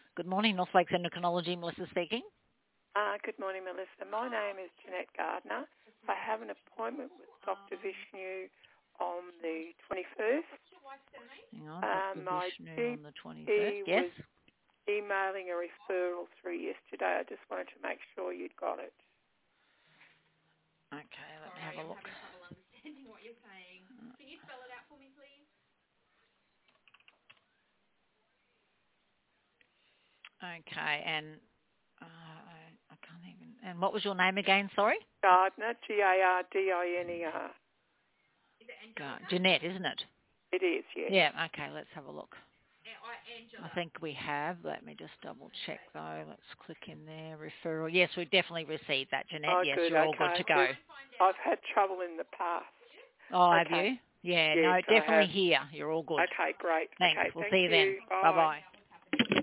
Good morning, North Lakes Endocrinology. Melissa speaking. Good morning, Melissa. My name is Jeanette Gardner. I have an appointment with Dr. Vishnu on the 21st. Hang on, Dr. My Vishnu on the 21st. Yes. was emailing a referral through yesterday. I just wanted to make sure you'd got it. Okay, let me have a look. I'm having trouble understanding what you're saying. Can you spell it out for me, please? Okay, and I can't even. And what was your name again? Sorry. Gardner, Gardiner. Is it Angelica? Jeanette, isn't it? It is, yes. Yeah. Okay, let's have a look. Angela. I think we have. Let me just double check though. Let's click in there. Referral. Yes, we definitely received that, Jeanette. Oh, yes, good. you're all good to go. I've had trouble in the past. Oh, have Okay. you? Yeah, Yes, no, I definitely have. here. You're all good. Okay, great. Thanks. Okay, We'll thank see you then. you. Bye. Bye-bye.